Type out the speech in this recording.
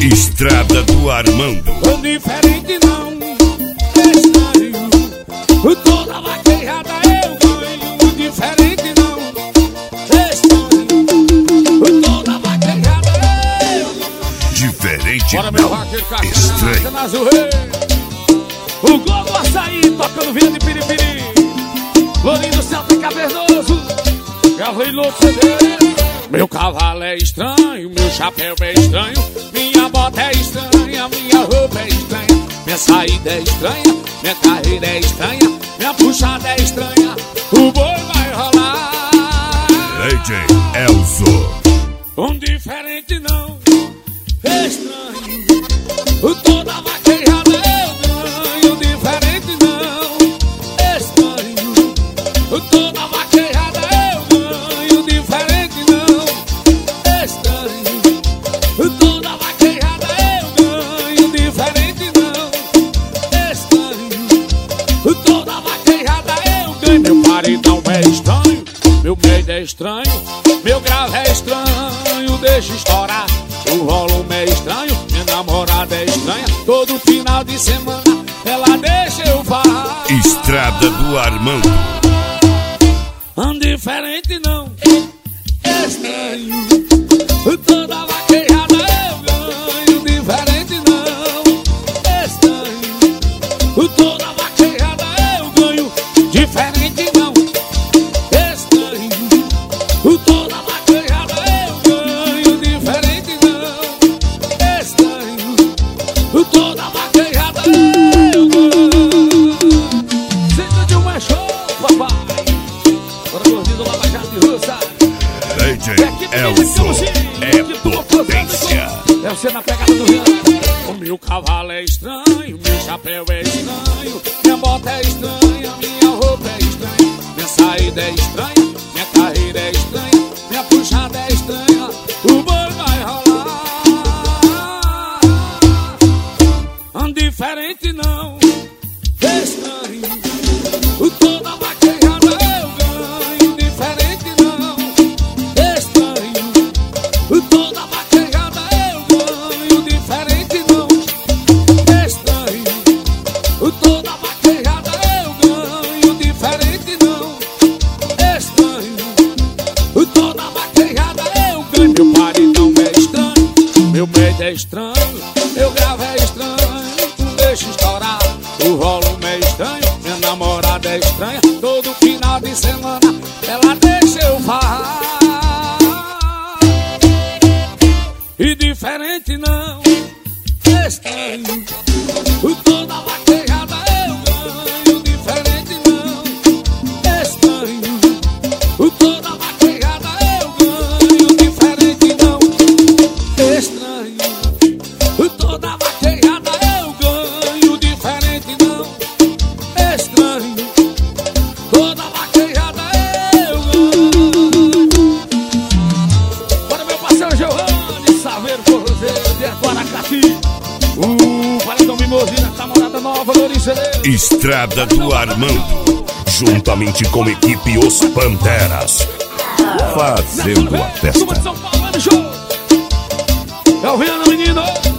Estrada do Armando. O diferente não, estranho. Toda vaquejada eu ganho. O diferente não, estranho. Toda vaquejada eu ganho. Diferente bora, meu não, vaqueiro, estranho. O Globo Açaí tocando vinha de piripiri. Lourinho Celta Cavernoso, gravei no CD. Meu cavalo é estranho, meu chapéu é estranho, minha bota é estranha, minha roupa é estranha, minha saída é estranha, minha carreira é estranha, minha puxada é estranha, o boi vai rolar. DJ Elzo. Diferente não, estranho. Toda vaquejada eu ganho. Diferente não, estranho. Toda vaquejada eu ganho. Diferente não, estranho. Toda vaquejada eu ganho. Diferente não, estranho. Toda vaquejada eu ganho. Meu paredão é estranho, meu medo é estranho, meu grave é estranho, deixa estourar. O volume é estranho, minha namorada é estranha. Todo final de semana ela deixa eu falar. Estrada do Armando. Diferente não, estranho. Toda vaquejada eu ganho. Diferente não, estranho. Toda vaquejada eu ganho. Diferente não, estranho. Toda vaquejada eu ganho. Diferente não, estranho. Toda vaquejada eu ganho. Senta de uma show, papai. Bora gordinho do Lava Jato de Russa. DJ Elzo é potência. É você na pegada do Rio. O meu cavalo é estranho, meu chapéu é estranho, minha bota é estranha, minha roupa é estranha, minha saída é estranha, minha carreira é estranha, minha puxada é estranha, o boi vai rolar. Diferente não, estranho. Toda vaquejada eu ganho. Diferente não, estranho. Toda vaquejada eu ganho. Diferente não, estranho. Toda vaquejada eu ganho. Diferente não, estranho. Toda vaquejada eu ganho. Meu paredão é estranho, meu medo é estranho, meu grave é estranho, deixa estourar. O volume é estranho, minha namorada é estranha. Todo final de semana ela deixa eu falar. E diferente não, estranho. Toda vaquejada eu ganho. Diferente não, estranho. Toda vaquejada eu ganho. Diferente não, estranho. Toda vaquejada eu ganho. Diferente não, estranho. Toda vaquejada eu ganho. Bora, meu parceiro Giovanni Saveiro Forrozeiro de Guaracati. Paredão Mimosina, namorada nova, Lourinho CD. Estrada do Armando. Juntamente com a equipe Os Panteras, fazendo a Turma de festa. São Paulo, é no show. É o Viana, menino.